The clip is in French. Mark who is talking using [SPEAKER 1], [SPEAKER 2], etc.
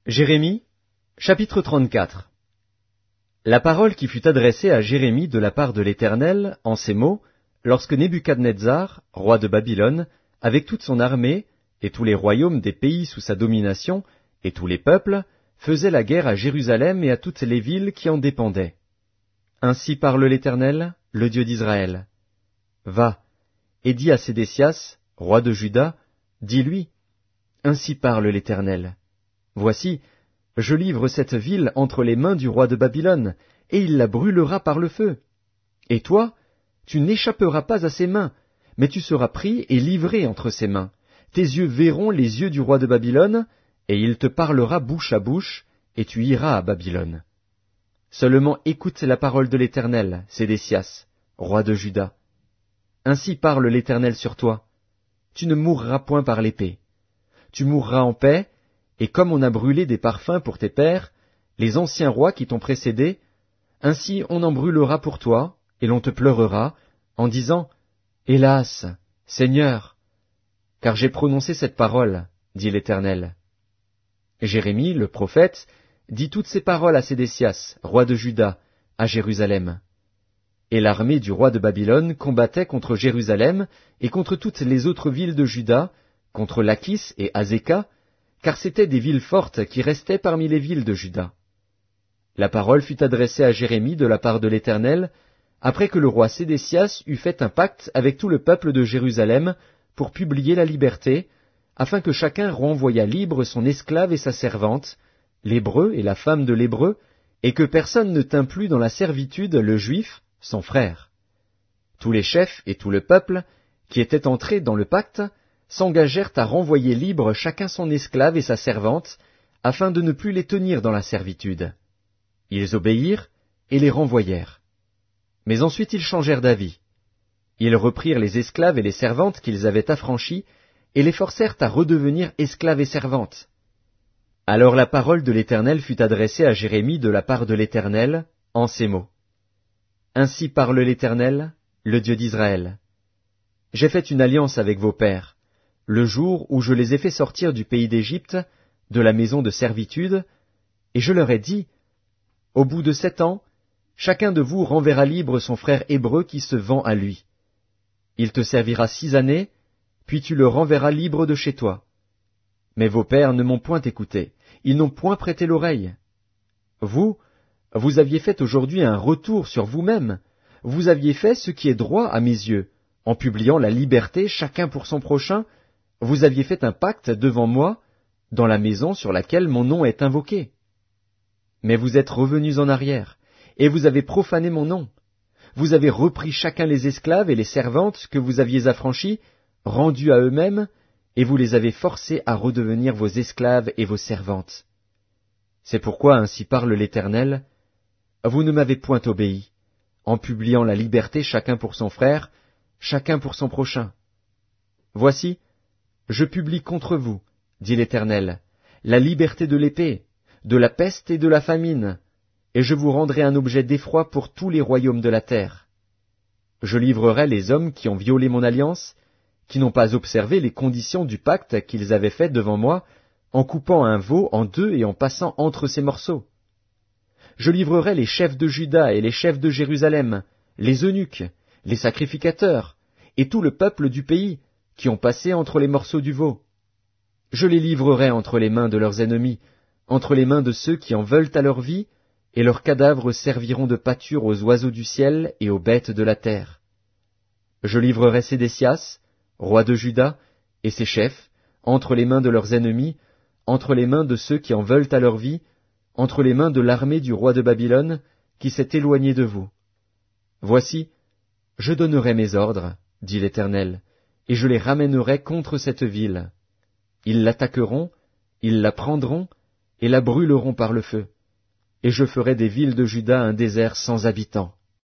[SPEAKER 1] Jérémie, chapitre 34. La parole qui fut adressée à Jérémie de la part de l'Éternel, en ces mots, lorsque Nebuchadnezzar, roi de Babylone, avec toute son armée, et tous les royaumes des pays sous sa domination, et tous les peuples, faisaient la guerre à Jérusalem et à toutes les villes qui en dépendaient. Ainsi parle l'Éternel, le Dieu d'Israël. Va, et dis à Sédécias, roi de Juda, dis-lui, ainsi parle l'Éternel. Voici, je livre cette ville entre les mains du roi de Babylone, et il la brûlera par le feu. Et toi, tu n'échapperas pas à ses mains, mais tu seras pris et livré entre ses mains. Tes yeux verront les yeux du roi de Babylone, et il te parlera bouche à bouche, et tu iras à Babylone. Seulement écoute la parole de l'Éternel, Sédécias, roi de Juda. Ainsi parle l'Éternel sur toi. Tu ne mourras point par l'épée. Tu mourras en paix, et comme on a brûlé des parfums pour tes pères, les anciens rois qui t'ont précédé, ainsi on en brûlera pour toi, et l'on te pleurera, en disant, « Hélas, Seigneur, car j'ai prononcé cette parole, dit l'Éternel. » Jérémie, le prophète, dit toutes ces paroles à Sédécias, roi de Juda, à Jérusalem. Et l'armée du roi de Babylone combattait contre Jérusalem et contre toutes les autres villes de Juda, contre Lachis et Azéka, car c'étaient des villes fortes qui restaient parmi les villes de Juda. La parole fut adressée à Jérémie de la part de l'Éternel, après que le roi Sédécias eut fait un pacte avec tout le peuple de Jérusalem pour publier la liberté, afin que chacun renvoyât libre son esclave et sa servante, l'Hébreu et la femme de l'Hébreu, et que personne ne tint plus dans la servitude le Juif, son frère. Tous les chefs et tout le peuple, qui étaient entrés dans le pacte, s'engagèrent à renvoyer libre chacun son esclave et sa servante, afin de ne plus les tenir dans la servitude. Ils obéirent et les renvoyèrent. Mais ensuite ils changèrent d'avis. Ils reprirent les esclaves et les servantes qu'ils avaient affranchis, et les forcèrent à redevenir esclaves et servantes. Alors la parole de l'Éternel fut adressée à Jérémie de la part de l'Éternel, en ces mots. Ainsi parle l'Éternel, le Dieu d'Israël. J'ai fait une alliance avec vos pères, le jour où je les ai fait sortir du pays d'Égypte, de la maison de servitude, et je leur ai dit, au bout de 7 ans, chacun de vous renverra libre son frère hébreu qui se vend à lui. Il te servira 6 années, puis tu le renverras libre de chez toi. Mais vos pères ne m'ont point écouté, ils n'ont point prêté l'oreille. Vous aviez fait aujourd'hui un retour sur vous-même, vous aviez fait ce qui est droit à mes yeux, en publiant la liberté chacun pour son prochain, vous aviez fait un pacte devant moi, dans la maison sur laquelle mon nom est invoqué. Mais vous êtes revenus en arrière, et vous avez profané mon nom. Vous avez repris chacun les esclaves et les servantes que vous aviez affranchis, rendus à eux-mêmes, et vous les avez forcés à redevenir vos esclaves et vos servantes. C'est pourquoi ainsi parle l'Éternel, vous ne m'avez point obéi, en publiant la liberté chacun pour son frère, chacun pour son prochain. Voici, je publie contre vous, dit l'Éternel, la liberté de l'épée, de la peste et de la famine, et je vous rendrai un objet d'effroi pour tous les royaumes de la terre. Je livrerai les hommes qui ont violé mon alliance, qui n'ont pas observé les conditions du pacte qu'ils avaient fait devant moi, en coupant un veau en deux et en passant entre ses morceaux. Je livrerai les chefs de Juda et les chefs de Jérusalem, les eunuques, les sacrificateurs, et tout le peuple du pays, qui ont passé entre les morceaux du veau. Je les livrerai entre les mains de leurs ennemis, entre les mains de ceux qui en veulent à leur vie, et leurs cadavres serviront de pâture aux oiseaux du ciel et aux bêtes de la terre. Je livrerai Sédécias, roi de Juda, et ses chefs, entre les mains de leurs ennemis, entre les mains de ceux qui en veulent à leur vie, entre les mains de l'armée du roi de Babylone, qui s'est éloignée de vous. Voici, je donnerai mes ordres, dit l'Éternel, et je les ramènerai contre cette ville. Ils l'attaqueront, ils la prendront, et la brûleront par le feu. Et je ferai des villes de Juda un désert sans habitants.